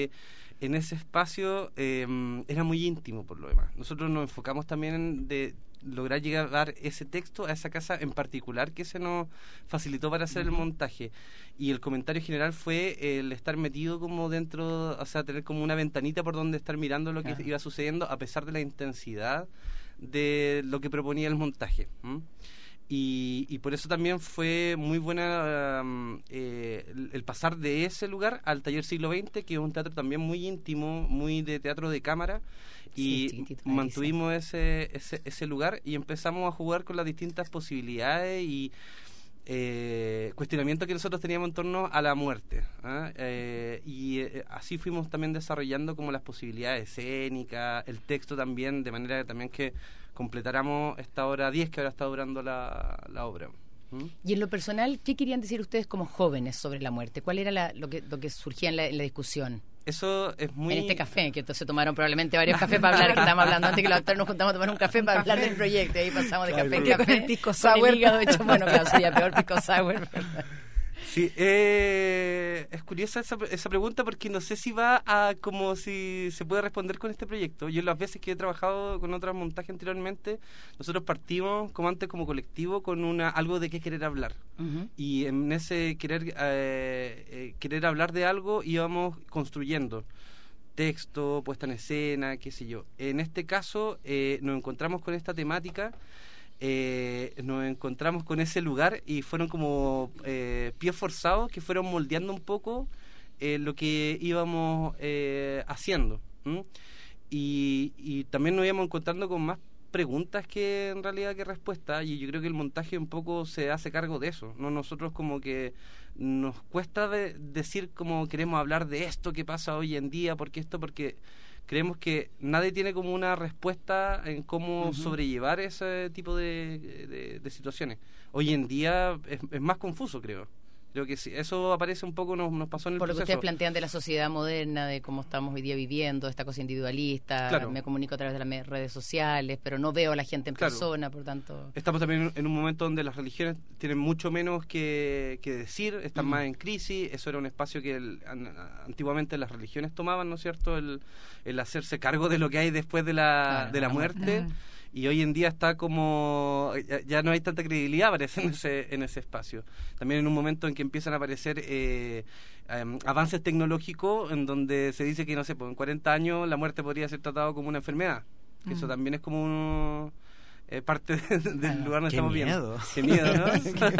en ese espacio era muy íntimo por lo demás. Nosotros nos enfocamos también lograr llevar ese texto a esa casa en particular que se nos facilitó para hacer el montaje. Y el comentario general fue el estar metido como dentro, o sea, tener como una ventanita por donde estar mirando lo que iba sucediendo, a pesar de la intensidad de lo que proponía el montaje. Y por eso también fue muy buena el pasar de ese lugar al Taller Siglo XX, que es un teatro también muy íntimo, muy de teatro de cámara, y mantuvimos ese lugar y empezamos a jugar con las distintas posibilidades y cuestionamientos que nosotros teníamos en torno a la muerte, y así fuimos también desarrollando como las posibilidades escénicas, el texto también, de manera también que completáramos esta hora 10 que ahora está durando la obra. Y en lo personal, ¿qué querían decir ustedes como jóvenes sobre la muerte? ¿Cuál era lo que surgía en la discusión? Eso es muy... En este café, que entonces tomaron probablemente varios cafés para hablar, que estábamos hablando antes que los actores nos juntamos a tomar un café para hablar del proyecto, y ahí pasamos de café en café, pisco sour. Con el hígado hecho, bueno, claro, sería peor pisco sour. Sí, es curiosa esa pregunta, porque no sé si va a como si se puede responder con este proyecto. Yo las veces que he trabajado con otros montajes anteriormente, nosotros partimos como antes como colectivo con algo de qué querer hablar. Y en ese querer hablar de algo íbamos construyendo texto, puesta en escena, qué sé yo. En este caso nos encontramos con esta temática. Nos encontramos con ese lugar y fueron como pies forzados que fueron moldeando un poco lo que íbamos haciendo, y también nos íbamos encontrando con más preguntas que en realidad que respuestas, y yo creo que el montaje un poco se hace cargo de eso, ¿no? Nosotros como que nos cuesta decir como queremos hablar de esto que pasa hoy en día, porque creemos que nadie tiene como una respuesta en cómo sobrellevar ese tipo de situaciones. Hoy en día es más confuso, creo. Creo que sí, eso aparece un poco, nos pasó en el proceso. Por lo que ustedes plantean de la sociedad moderna, de cómo estamos hoy día viviendo, esta cosa individualista, claro. Me comunico a través de las redes sociales, pero no veo a la gente en persona, por tanto... Estamos también en un momento donde las religiones tienen mucho menos que decir, están más en crisis. Eso era un espacio que antiguamente las religiones tomaban, ¿no es cierto?, el hacerse cargo de lo que hay después de la muerte. Y hoy en día está como... ya no hay tanta credibilidad, parece, en ese espacio. También en un momento en que empiezan a aparecer avances tecnológicos en donde se dice que, no sé, pues en 40 años la muerte podría ser tratado como una enfermedad. Que eso también es como parte del lugar donde estamos viendo. Qué miedo, ¿no?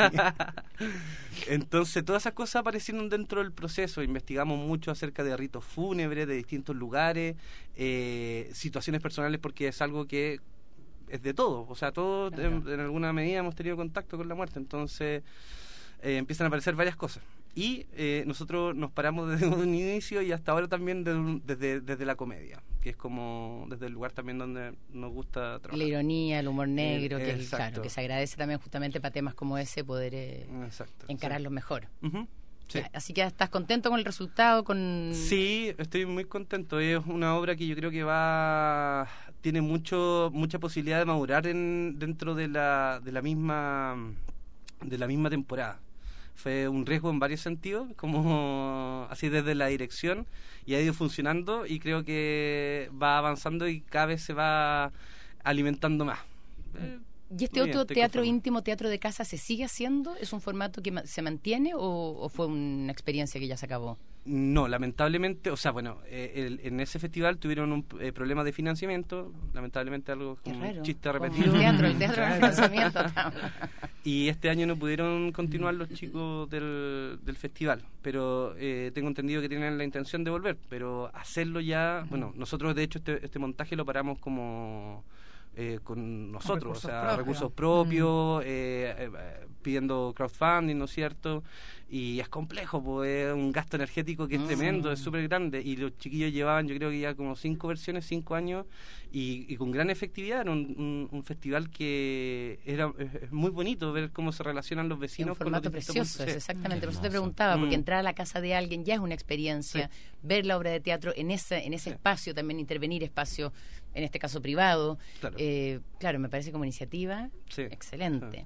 Entonces, todas esas cosas aparecieron dentro del proceso. Investigamos mucho acerca de ritos fúnebres de distintos lugares, situaciones personales, porque es algo que es de todo, o sea, todos en alguna medida hemos tenido contacto con la muerte, entonces empiezan a aparecer varias cosas. Y nosotros nos paramos desde un inicio y hasta ahora también desde la comedia, que es como desde el lugar también donde nos gusta trabajar. La ironía, el humor negro, que se agradece también justamente para temas como ese, poder encararlos mejor. Sí. Así que ¿estás contento con el resultado? Sí, estoy muy contento. Es una obra que yo creo que tiene mucha posibilidad de madurar dentro de la misma temporada. Fue un riesgo en varios sentidos, como así desde la dirección, y ha ido funcionando, y creo que va avanzando y cada vez se va alimentando más. ¿Y este otro teatro íntimo, teatro de casa, se sigue haciendo? ¿Es un formato que se mantiene o fue una experiencia que ya se acabó? No, lamentablemente, o sea, bueno, en ese festival tuvieron un problema de financiamiento, lamentablemente algo como un chiste repetido. El teatro de financiamiento. Y este año no pudieron continuar los chicos del festival, pero tengo entendido que tienen la intención de volver, pero hacerlo ya, bueno, nosotros de hecho este montaje lo paramos como... con nosotros, recursos propios, pidiendo crowdfunding, ¿no es cierto? Y es complejo, pues es un gasto energético que es tremendo, es súper grande, y los chiquillos llevaban, yo creo que ya como 5 versiones, 5 años, y con gran efectividad. Era un festival que es muy bonito ver cómo se relacionan los vecinos. Un formato precioso, exactamente. Por eso te preguntaba, porque entrar a la casa de alguien ya es una experiencia, ver la obra de teatro en ese espacio, también intervenir espacio, en este caso privado. Claro, me parece como iniciativa excelente.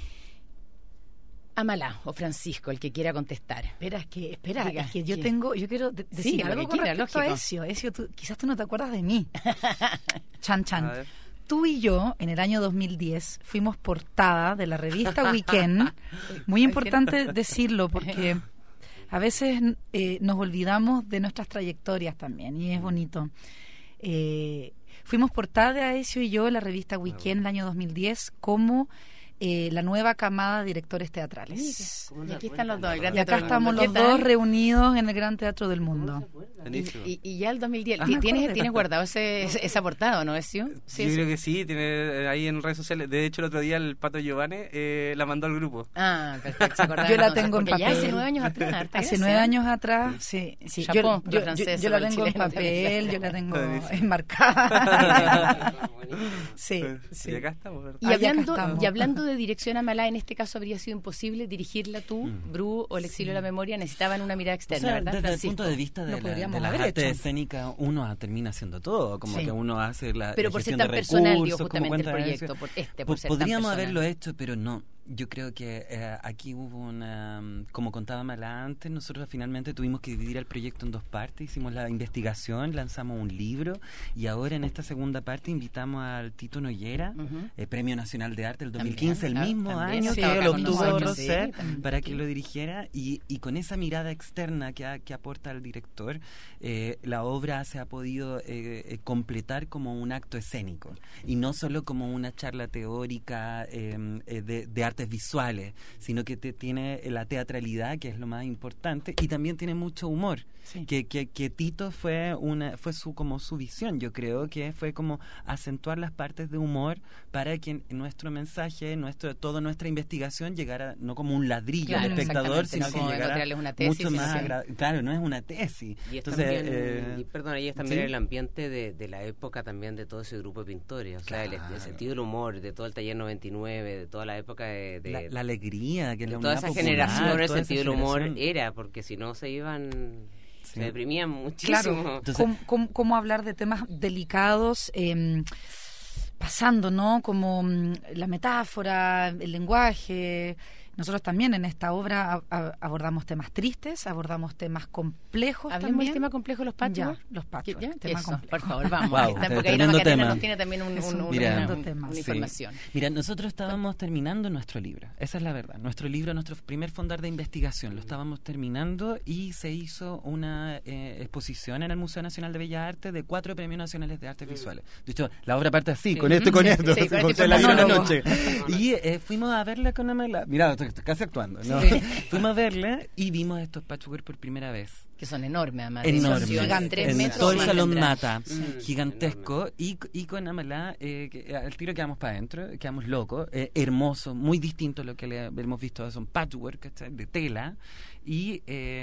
Amalá o Francisco, el que quiera contestar. Espera, es que yo quiero decir algo con respecto a eso. Quizás tú no te acuerdas de mí. Chan. tú y yo, en el año 2010, fuimos portada de la revista Weekend. Muy importante decirlo, porque a veces nos olvidamos de nuestras trayectorias también, y es bonito. Fuimos portada de Aesio y yo en la revista Weekend el año 2010 como la nueva camada de directores teatrales. Y aquí están los dos. Y acá estamos los dos reunidos en el Gran Teatro del Mundo. Y ya el 2010, ¿tienes guardado esa portada, no, Ezio? Sí, yo creo que sí, tiene ahí en redes sociales. De hecho, el otro día el Pato Giovanni la mandó al grupo. Ah, perfecto. Yo la tengo en papel. Ya hace 9 años atrás. Hace 9 años atrás, sí. Chapó, yo la tengo en papel, yo la tengo enmarcada. Sí. Y acá estamos, ¿verdad? Y hablando de dirección, Amalá, en este caso habría sido imposible dirigirla tú, Bru o el Exilio de la Memoria, necesitaban una mirada externa, ¿verdad, desde Francisco? el punto de vista de la arte escénica, uno termina haciendo todo, como que uno hace pero por ser tan personal, digo, justamente el proyecto, por ser tan personal. Podríamos haberlo hecho, pero no. Yo creo que aquí hubo como contaba Amalá antes, nosotros finalmente tuvimos que dividir el proyecto en 2 partes, hicimos la investigación, lanzamos un libro, y ahora en esta segunda parte invitamos al Tito Noguera, Premio Nacional de Arte del 2015, el mismo año que lo obtuvo Roser, para que lo dirigiera, y con esa mirada externa que aporta el director, la obra se ha podido completar como un acto escénico, y no solo como una charla teórica de arte visuales, sino que tiene la teatralidad, que es lo más importante, y también tiene mucho humor, que Tito fue como su visión. Yo creo que fue como acentuar las partes de humor para que nuestro mensaje, toda nuestra investigación llegara no como un ladrillo al espectador, sino que llegara mucho más claro, no es una tesis. Y entonces ahí es también el ambiente de la época también de todo ese grupo de pintores, o sea, el sentido del humor, de todo el taller 99, de toda la época de la alegría, que de la toda esa popular, generación, el sentido del humor era, porque si no se deprimían muchísimo. Claro. Entonces, ¿cómo hablar de temas delicados? Pasando, ¿no? Como la metáfora, el lenguaje. Nosotros también en esta obra abordamos temas tristes, abordamos temas complejos. ¿Hablemos del tema complejo de los patchwork? Los patchwork. Eso, por favor, vamos. Wow, porque ahí la Macarena nos tiene también una información. Mira, nosotros estábamos terminando nuestro libro, esa es la verdad. Nuestro libro, nuestro primer fondar de investigación, lo estábamos terminando y se hizo una exposición en el Museo Nacional de Bellas Artes de 4 premios nacionales de artes visuales. De hecho, la obra parte así, con esto y con esto. Con la noche. Y fuimos a verla con Amalá. Mira, casi actuando, ¿no? Fuimos a verla y vimos estos patchwork por primera vez. Que son enormes, además. Enormes. Gigantes, 3 metros. Todo el salón Mata, gigantesco. Y con Amalá, al tiro quedamos para adentro, quedamos locos. Hermoso, muy distinto a lo que hemos visto. Son patchwork, ¿cachai? De tela. Y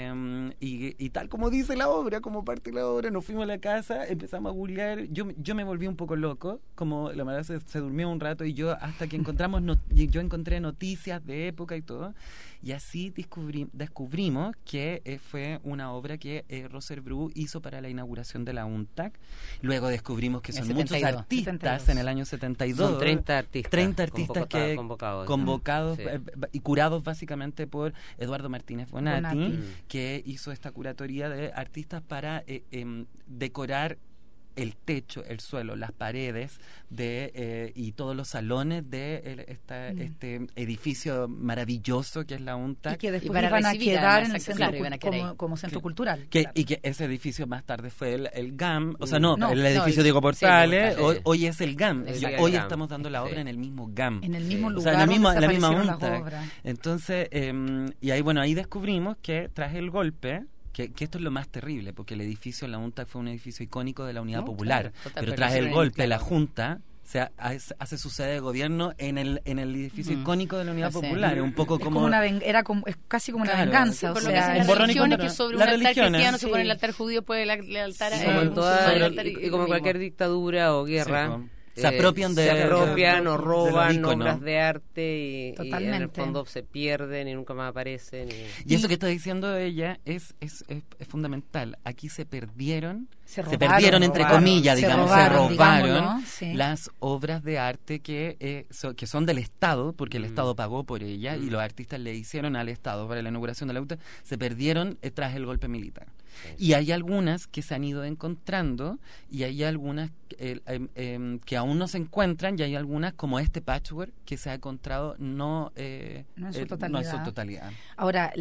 tal como dice la obra, como parte de la obra, nos fuimos a la casa, empezamos a googlear. Yo me volví un poco loco, como la Amalá se durmió un rato y yo hasta que yo encontré noticias de época y todo. Y así descubrimos que fue una obra que Roser Bru hizo para la inauguración de la UNTAC. Luego descubrimos que son muchos artistas en el año 72. Son 30 artistas convocados y curados básicamente por Eduardo Martínez Bonatti, que hizo esta curatoría de artistas para decorar el techo, el suelo, las paredes y todos los salones de este edificio maravilloso que es la UNTAC. Y que después iban a quedar en el centro como centro cultural. Y que ese edificio más tarde fue el GAM, o sea, el edificio Diego Portales, hoy es el GAM. Hoy estamos dando la obra en el mismo GAM. En el mismo lugar, en la misma UNTAC. Entonces, y ahí descubrimos que tras el golpe, que esto es lo más terrible, porque el edificio, la UNTAC fue un edificio icónico de la Unidad Popular, pero tras el golpe la Junta hace su sede de gobierno en el edificio icónico de la Unidad Popular. Es un poco como es casi como una venganza. O sea, las religiones que sobre un altar cristiano se pone el altar judío, puede el altar y como cualquier dictadura o guerra. Se apropian o roban obras de arte y en el fondo se pierden y nunca más aparecen. Y eso que está diciendo ella es fundamental. Aquí se perdieron se perdieron, entre comillas, digamos, se robaron sí, las obras de arte que son del Estado, porque el Estado pagó por ellas y los artistas le hicieron al Estado para la inauguración de la UTA, se perdieron tras el golpe militar. Y hay algunas que se han ido encontrando y hay algunas que aún no se encuentran y hay algunas como este patchwork que se ha encontrado no en su totalidad. Ahora,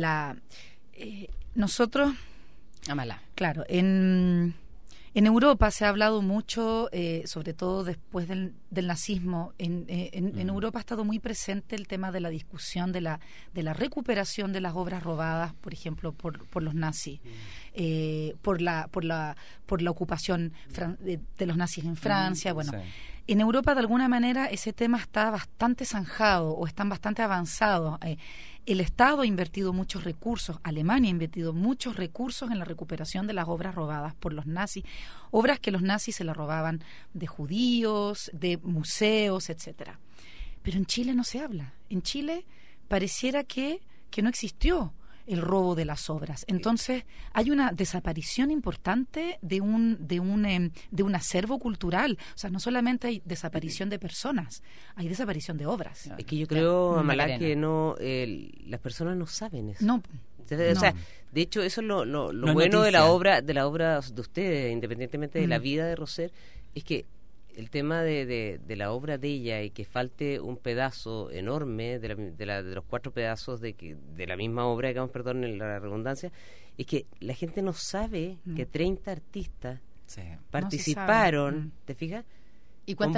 nosotros, claro, en Europa se ha hablado mucho, sobre todo después del nazismo. En Europa ha estado muy presente el tema de la discusión de la recuperación de las obras robadas, por ejemplo, por los nazis, por la ocupación de los nazis en Francia. Bueno, en Europa de alguna manera ese tema está bastante zanjado o están bastante avanzados. El Estado ha invertido muchos recursos, Alemania ha invertido muchos recursos en la recuperación de las obras robadas por los nazis, obras que los nazis se las robaban de judíos, de museos, etcétera. Pero en Chile no se habla. En Chile pareciera que no existió el robo de las obras. Entonces hay una desaparición importante de un acervo cultural. O sea, no solamente hay desaparición de personas, hay desaparición de obras. Es que yo creo, Amalá, que las personas no saben eso. No. O sea, de hecho, eso es lo bueno de la obra de ustedes, independientemente de la vida de Roser, es que el tema de la obra de ella y que falte un pedazo enorme de los 4 pedazos de la misma obra, digamos, perdón en la redundancia, es que la gente no sabe que 30 artistas participaron, ¿te fijas? Y cuenta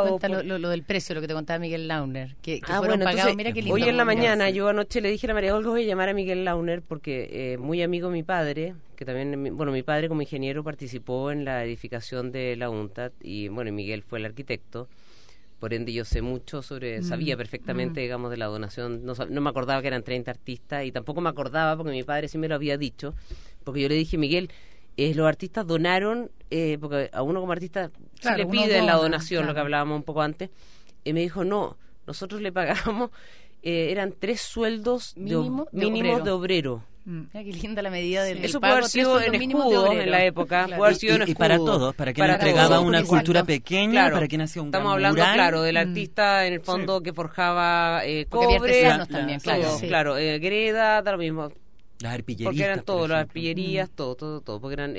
lo del precio, lo que te contaba Miguel Launer, que fueron pagados. Entonces, mira qué lindo. Hoy en la mañana, yo anoche le dije a María Olga, voy a llamar a Miguel Launer porque muy amigo de mi padre, que también, mi padre como ingeniero participó en la edificación de la UNTAD y Miguel fue el arquitecto. Por ende yo sé mucho sabía perfectamente, digamos, de la donación. No me acordaba que eran 30 artistas y tampoco me acordaba porque mi padre sí me lo había dicho, porque yo le dije, Miguel, los artistas donaron, porque a uno como artista se le pide la donación, lo que hablábamos un poco antes, y me dijo, no, nosotros le pagamos, eran 3 sueldos mínimos de obrero. Mira qué linda la medida del eso pago. Puede haber sido en escudo en la época, puede haber sido en escudo. Y para todos, para quien entregaba una cultura pequeña, para quien hacía un gran Estamos hablando, mural. claro, del artista en el fondo que forjaba cobre. Cobre, también, claro, greda, da lo mismo. Las arpillerías. Porque eran todos, las arpillerías, todo. Porque eran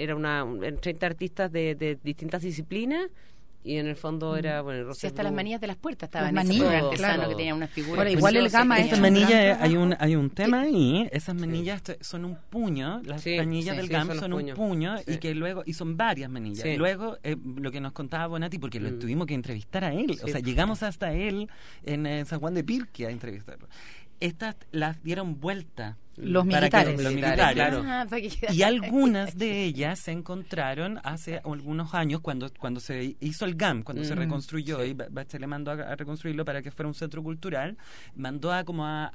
30 artistas de distintas disciplinas y en el fondo era, bueno, sí, hasta las manillas de las puertas estaban. Las manillas, artesano que tenía unas figuras. Bueno, igual el gama esas manillas, hay un tema ahí, esas manillas son un puño, las manillas del GAM son un puño y que luego, y son varias manillas. Y luego, lo que nos contaba Bonatti, porque lo tuvimos que entrevistar a él, o sea, llegamos hasta él en San Juan de Pirque a entrevistarlo. Estas las dieron vuelta los militares, claro. Y algunas de ellas se encontraron hace algunos años cuando se hizo el GAM, cuando se reconstruyó y Bachelet mandó a reconstruirlo para que fuera un centro cultural, mandó a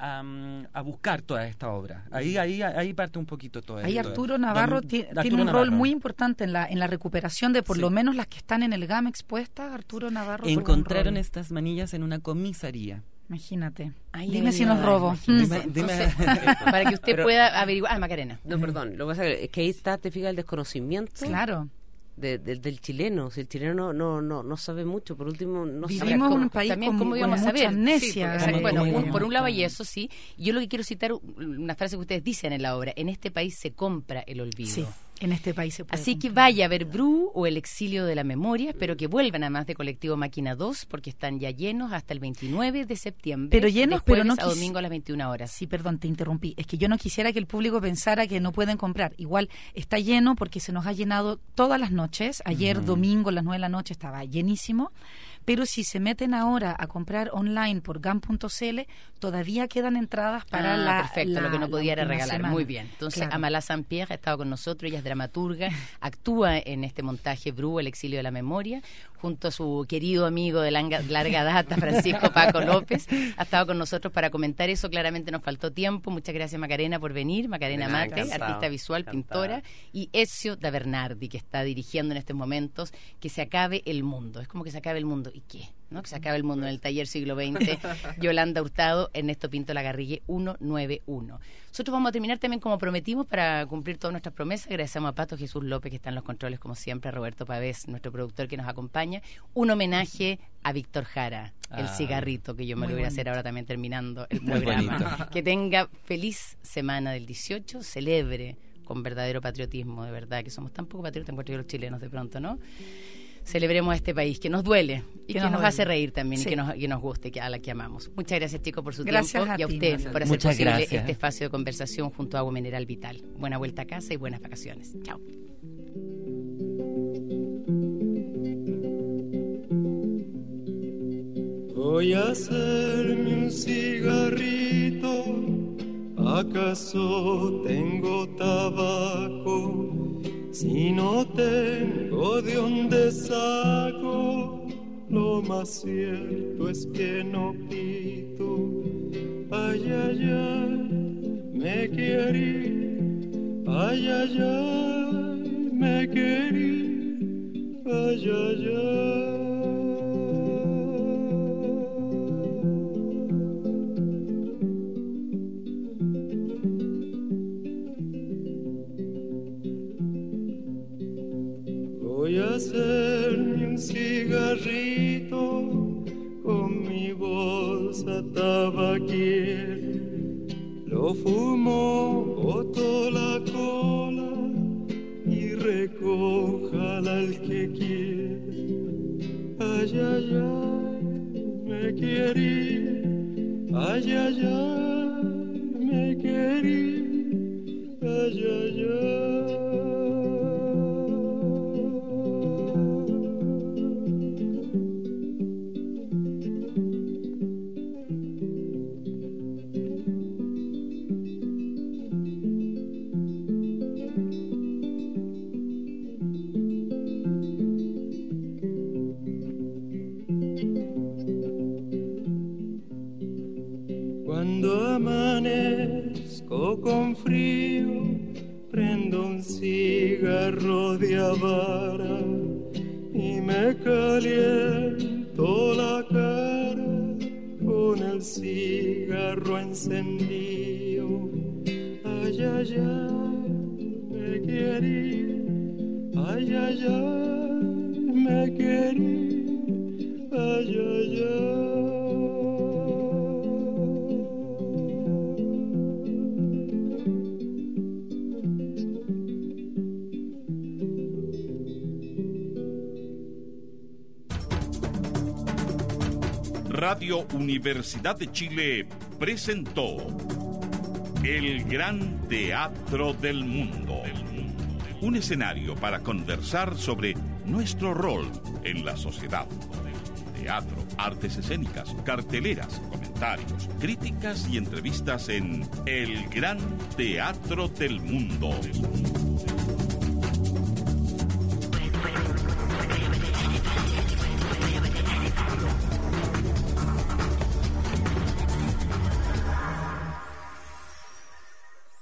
buscar toda esta obra. Ahí parte un poquito todo esto. Ahí Arturo Navarro tiene un rol muy importante en la recuperación de por lo menos las que están en el GAM expuestas. Arturo Navarro encontraron estas manillas en una comisaría. Imagínate. Dime si nos robo. Dime. Para que usted pueda averiguar. Macarena. No, perdón. Lo que pasa es que ahí está, te fijas, el desconocimiento. Claro. Del chileno. Si el chileno no sabe mucho, por último, no vivimos sabe. Vivimos en un país también con mucha amnesia. Sí, por un lado hay eso, sí. Yo lo que quiero citar, una frase que ustedes dicen en la obra: en este país se compra el olvido. Sí. En este país se puede Así que vaya a ver Bru o El exilio de la memoria. Espero que vuelvan a más de Colectivo Máquina 2 porque están ya llenos hasta el 29 de septiembre. Pero llenos, pero no a domingo a las 21 horas. Sí, perdón, te interrumpí. Es que yo no quisiera que el público pensara que no pueden comprar. Igual está lleno porque se nos ha llenado todas las noches. Ayer domingo a las 9 de la noche estaba llenísimo. Pero si se meten ahora a comprar online por gam.cl, todavía quedan entradas para perfecto, lo que no podía era regalar. Semana. Muy bien. Entonces, Amalá Saint-Pierre ha estado con nosotros, ella es dramaturga, actúa en este montaje Bru, El exilio de la memoria, junto a su querido amigo de larga data, Francisco Paco López. Ha estado con nosotros para comentar eso. Claramente nos faltó tiempo. Muchas gracias, Macarena, por venir. Macarena Mate, artista visual, pintora, y Ezio da Bernardi, que está dirigiendo en estos momentos Que se acabe el mundo. Es como que se acabe el mundo. ¿Y qué? ¿no? Que se acabe el mundo en el taller siglo XX, Yolanda Hurtado, Ernesto Pinto Lagarrigue 191. Nosotros vamos a terminar también como prometimos para cumplir todas nuestras promesas. Agradecemos a Pato Jesús López, que está en los controles como siempre, a Roberto Pavés, nuestro productor que nos acompaña. Un homenaje a Víctor Jara, el cigarrito, que yo me lo voy a hacer ahora también terminando el programa. Que tenga feliz semana del 18, celebre con verdadero patriotismo, de verdad, que somos tan poco patriotas, encuentro yo los chilenos de pronto, ¿no? Celebremos a este país que nos duele y que nos hace reír también, sí, y que nos guste, a la que amamos. Muchas gracias, chicos, por su tiempo y a usted por hacer posible este espacio de conversación junto a Agua Mineral Vital. Buena vuelta a casa y buenas vacaciones. Chao. Voy a hacerme un cigarrito, ¿acaso tengo tabaco? Si no tengo de dónde saco, lo más cierto es que no pito. Ay, ay, ay, me querí, ay, ay, ay, me querí, ay, ay, ay. Voy a hacerme un cigarrito con mi bolsa tabaquiera. Lo fumo, boto la cola y recójala el que quiera. Ay, ay, ay, me querí, ay, ay, ay, me querí, ay, ay, ay. Cuando amanezco con frío, prendo un cigarro de Habara y me caliento la cara con el cigarro encendido. Ay, ay, ay, me querí, ay, ay, ay, me querí, ay, ay, ay. Radio Universidad de Chile presentó El Gran Teatro del Mundo. Un escenario para conversar sobre nuestro rol en la sociedad. Teatro, artes escénicas, carteleras, comentarios, críticas y entrevistas en El Gran Teatro del Mundo.